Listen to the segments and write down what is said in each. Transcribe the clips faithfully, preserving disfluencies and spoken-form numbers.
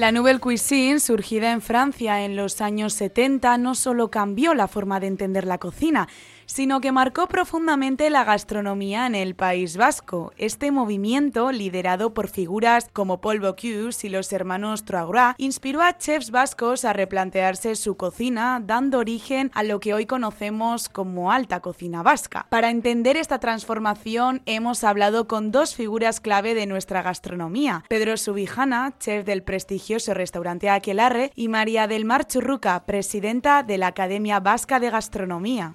La Nouvelle Cuisine, surgida en Francia en los años setenta, no solo cambió la forma de entender la cocina, sino que marcó profundamente la gastronomía en el País Vasco. Este movimiento, liderado por figuras como Paul Bocuse y los hermanos Trois, inspiró a chefs vascos a replantearse su cocina, dando origen a lo que hoy conocemos como alta cocina vasca. Para entender esta transformación, hemos hablado con dos figuras clave de nuestra gastronomía: Pedro Subijana, chef del prestigioso restaurante Aquelarre, y María del Mar Churruca, presidenta de la Academia Vasca de Gastronomía.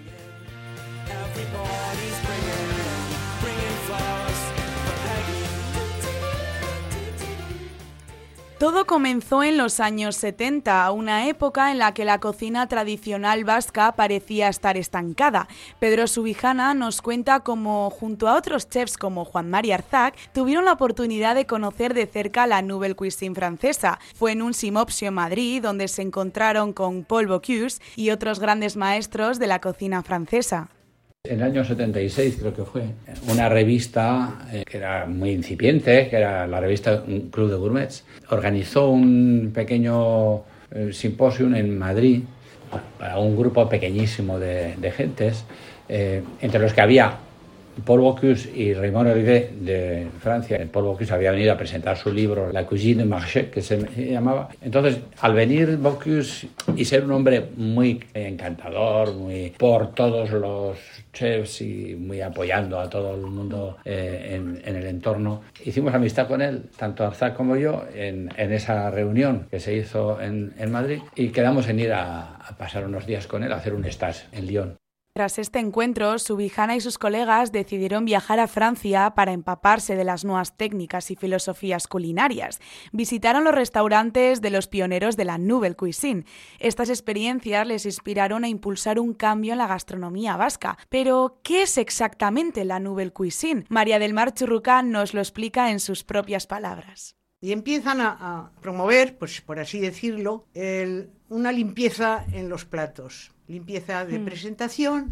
Todo comenzó en los años setenta, una época en la que la cocina tradicional vasca parecía estar estancada. Pedro Subijana nos cuenta cómo, junto a otros chefs como Juan Mari Arzac, tuvieron la oportunidad de conocer de cerca la Nouvelle Cuisine francesa. Fue en un simposio en Madrid donde se encontraron con Paul Bocuse y otros grandes maestros de la cocina francesa. En el año setenta y seis creo que fue, una revista eh, que era muy incipiente, que era la revista Un Club de Gourmets, organizó un pequeño eh, simposio en Madrid para un grupo pequeñísimo de, de gentes, eh, entre los que había Paul Bocuse y Raymond Olivet de Francia. Paul Bocuse había venido a presentar su libro La Cuisine Marché, que se llamaba. Entonces, al venir Bocuse y ser un hombre muy encantador, muy por todos los chefs y muy apoyando a todo el mundo eh, en, en el entorno, hicimos amistad con él, tanto Arzac como yo, en, en esa reunión que se hizo en, en Madrid, y quedamos en ir a, a pasar unos días con él, a hacer un stage en Lyon. Tras este encuentro, Subijana y sus colegas decidieron viajar a Francia para empaparse de las nuevas técnicas y filosofías culinarias. Visitaron los restaurantes de los pioneros de la Nouvelle Cuisine. Estas experiencias les inspiraron a impulsar un cambio en la gastronomía vasca. Pero, ¿qué es exactamente la Nouvelle Cuisine? María del Mar Churruca nos lo explica en sus propias palabras. Y empiezan a, a promover, pues por así decirlo, el, una limpieza en los platos. Limpieza de mm. presentación,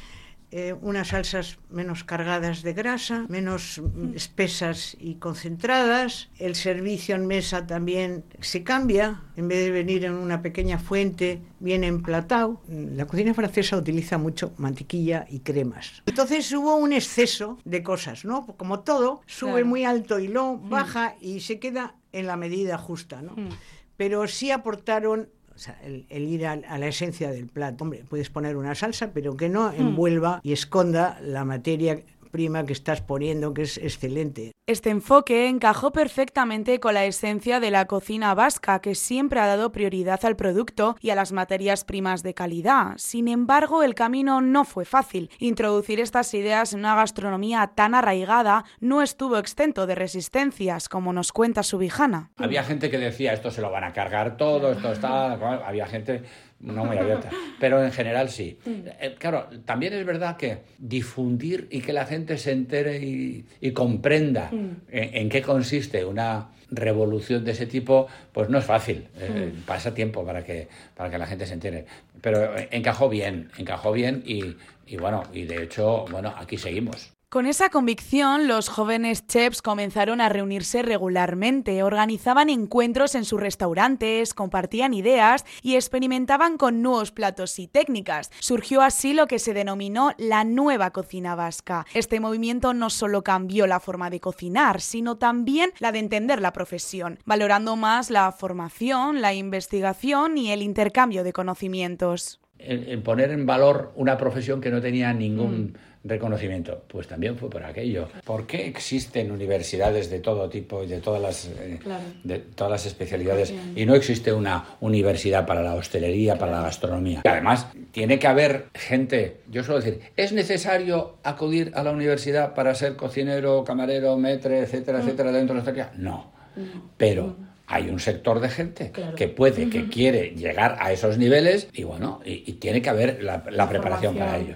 eh, unas salsas menos cargadas de grasa, menos mm. espesas y concentradas. El servicio en mesa también se cambia. En vez de venir en una pequeña fuente, viene emplatado. La cocina francesa utiliza mucho mantequilla y cremas. Entonces hubo un exceso de cosas, ¿no? Como todo, sube claro. muy alto y luego mm. baja y se queda en la medida justa, ¿no? Mm. Pero sí aportaron... O sea, el, el ir a, a la esencia del plato. Hombre, puedes poner una salsa, pero que no envuelva y esconda la materia prima que estás poniendo, que es excelente. Este enfoque encajó perfectamente con la esencia de la cocina vasca, que siempre ha dado prioridad al producto y a las materias primas de calidad. Sin embargo, el camino no fue fácil. Introducir estas ideas en una gastronomía tan arraigada no estuvo exento de resistencias, como nos cuenta Subijana. Había gente que decía, esto se lo van a cargar todo, esto está... Había gente... no muy abierta, pero en general sí. Eh, claro, también es verdad que difundir y que la gente se entere y, y comprenda mm. en, en qué consiste una revolución de ese tipo, pues no es fácil. Eh, mm. Pasa tiempo para que, para que la gente se entere. Pero encajó bien, encajó bien y, y bueno, y de hecho, bueno, aquí seguimos. Con esa convicción, los jóvenes chefs comenzaron a reunirse regularmente, organizaban encuentros en sus restaurantes, compartían ideas y experimentaban con nuevos platos y técnicas. Surgió así lo que se denominó la nueva cocina vasca. Este movimiento no solo cambió la forma de cocinar, sino también la de entender la profesión, valorando más la formación, la investigación y el intercambio de conocimientos. El, el poner en valor una profesión que no tenía ningún... Mm. reconocimiento, pues también fue por aquello. ¿Por qué existen universidades de todo tipo y de todas las, eh, claro. de todas las especialidades sí. y no existe una universidad para la hostelería, claro. para la gastronomía? Y además, tiene que haber gente, yo suelo decir, ¿es necesario acudir a la universidad para ser cocinero, camarero, maître, etcétera, mm. etcétera, dentro de la hostelería? No, mm. pero... Mm. Hay un sector de gente claro. que puede, que uh-huh. quiere llegar a esos niveles y bueno, y, y tiene que haber la, la, la preparación para ello.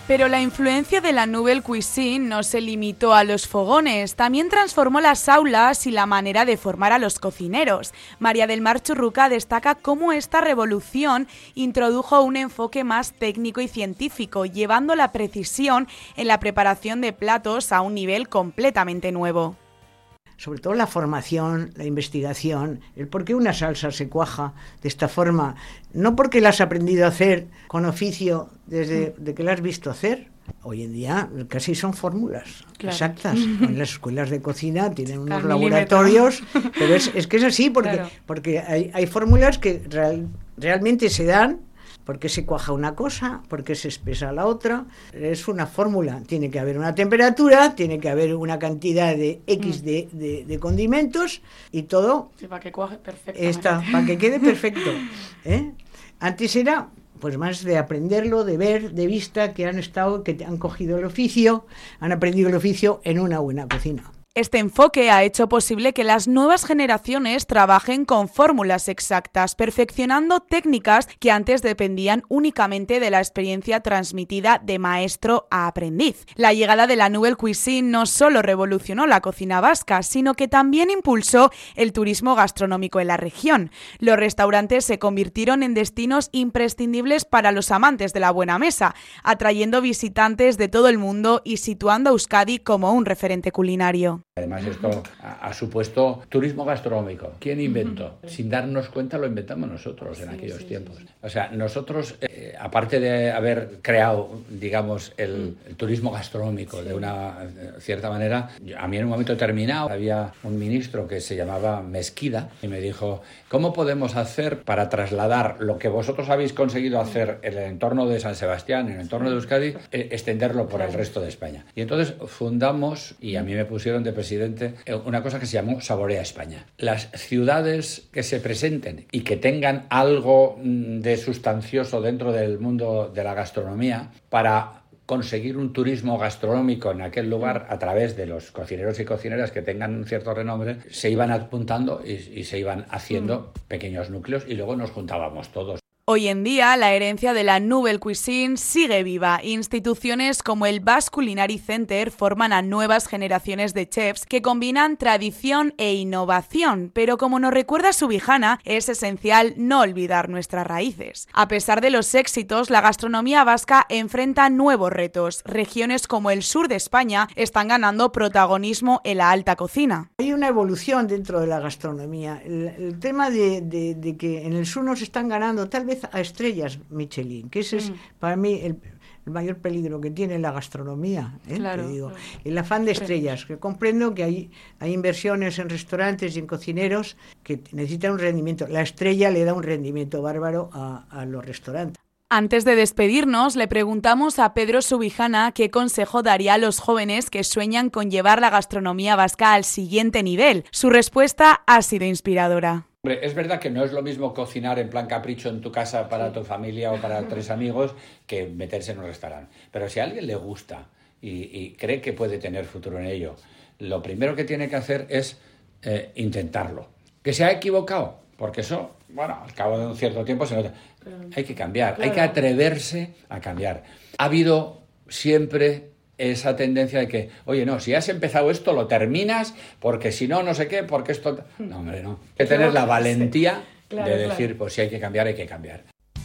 Pero la influencia de la Nouvelle Cuisine no se limitó a los fogones, también transformó las aulas y la manera de formar a los cocineros. María del Mar Churruca destaca cómo esta revolución introdujo un enfoque más técnico y científico, llevando la precisión en la preparación de platos a un nivel completamente nuevo. Sobre todo la formación, la investigación, el por qué una salsa se cuaja de esta forma, no porque la has aprendido a hacer con oficio desde de que la has visto hacer. Hoy en día casi son fórmulas claro. exactas. En las escuelas de cocina tienen unos Cada laboratorios, milímetro. pero es, es que es así, porque, claro. porque hay, hay fórmulas que real, realmente se dan. ¿Por qué se cuaja una cosa? ¿Por qué se espesa la otra? Es una fórmula. Tiene que haber una temperatura, tiene que haber una cantidad de X mm. de, de, de condimentos y todo. Sí, para que cuaje perfectamente. Está, para que quede perfecto. ¿eh? Antes era pues más de aprenderlo, de ver, de vista, que han estado, que han cogido el oficio, han aprendido el oficio en una buena cocina. Este enfoque ha hecho posible que las nuevas generaciones trabajen con fórmulas exactas, perfeccionando técnicas que antes dependían únicamente de la experiencia transmitida de maestro a aprendiz. La llegada de la Nouvelle Cuisine no solo revolucionó la cocina vasca, sino que también impulsó el turismo gastronómico en la región. Los restaurantes se convirtieron en destinos imprescindibles para los amantes de la buena mesa, atrayendo visitantes de todo el mundo y situando a Euskadi como un referente culinario. Además, esto ha, ha supuesto turismo gastronómico. ¿Quién inventó? Uh-huh. Sin darnos cuenta lo inventamos nosotros en sí, aquellos sí, tiempos. Sí. O sea, nosotros, eh, aparte de haber creado, digamos, el, el turismo gastronómico sí. de una de cierta manera, a mí en un momento determinado había un ministro que se llamaba Mesquida y me dijo, ¿cómo podemos hacer para trasladar lo que vosotros habéis conseguido hacer en el entorno de San Sebastián, en el entorno de Euskadi, eh, extenderlo por el resto de España? Y entonces fundamos, y a mí me pusieron de presidente, una cosa que se llamó Saborea España. Las ciudades que se presenten y que tengan algo de sustancioso dentro del mundo de la gastronomía para conseguir un turismo gastronómico en aquel lugar a través de los cocineros y cocineras que tengan un cierto renombre, se iban apuntando y, y se iban haciendo pequeños núcleos y luego nos juntábamos todos. Hoy en día, la herencia de la Nouvelle Cuisine sigue viva. Instituciones como el Basque Culinary Center forman a nuevas generaciones de chefs que combinan tradición e innovación, pero como nos recuerda Subijana, es esencial no olvidar nuestras raíces. A pesar de los éxitos, la gastronomía vasca enfrenta nuevos retos. Regiones como el sur de España están ganando protagonismo en la alta cocina. Hay una evolución dentro de la gastronomía. El, el tema de, de, de que en el sur nos están ganando tal vez a estrellas Michelin, que ese es mm. para mí el, el mayor peligro que tiene la gastronomía, ¿eh? Claro, Te digo. claro. El afán de estrellas, que comprendo que hay, hay inversiones en restaurantes y en cocineros que necesitan un rendimiento. La estrella le da un rendimiento bárbaro a, a los restaurantes. Antes de despedirnos, le preguntamos a Pedro Subijana qué consejo daría a los jóvenes que sueñan con llevar la gastronomía vasca al siguiente nivel. Su respuesta ha sido inspiradora. Es verdad que no es lo mismo cocinar en plan capricho en tu casa para tu familia o para tres amigos que meterse en un restaurante. Pero si a alguien le gusta y, y cree que puede tener futuro en ello, lo primero que tiene que hacer es eh, intentarlo. ¿Que se ha equivocado? Porque eso, bueno, al cabo de un cierto tiempo se nota. Hay que cambiar, claro. Hay que atreverse a cambiar. Ha habido siempre esa tendencia de que, oye, no, si has empezado esto, lo terminas, porque si no, no sé qué, porque esto... No, hombre, no. Hay que tener la valentía claro, de decir, claro. Pues si hay que cambiar, hay que cambiar.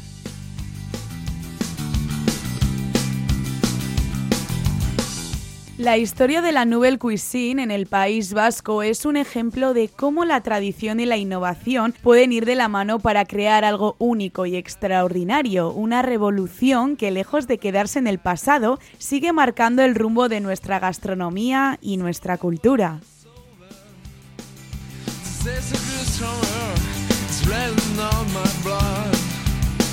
La historia de la Nouvelle Cuisine en el País Vasco es un ejemplo de cómo la tradición y la innovación pueden ir de la mano para crear algo único y extraordinario, una revolución que, lejos de quedarse en el pasado, sigue marcando el rumbo de nuestra gastronomía y nuestra cultura.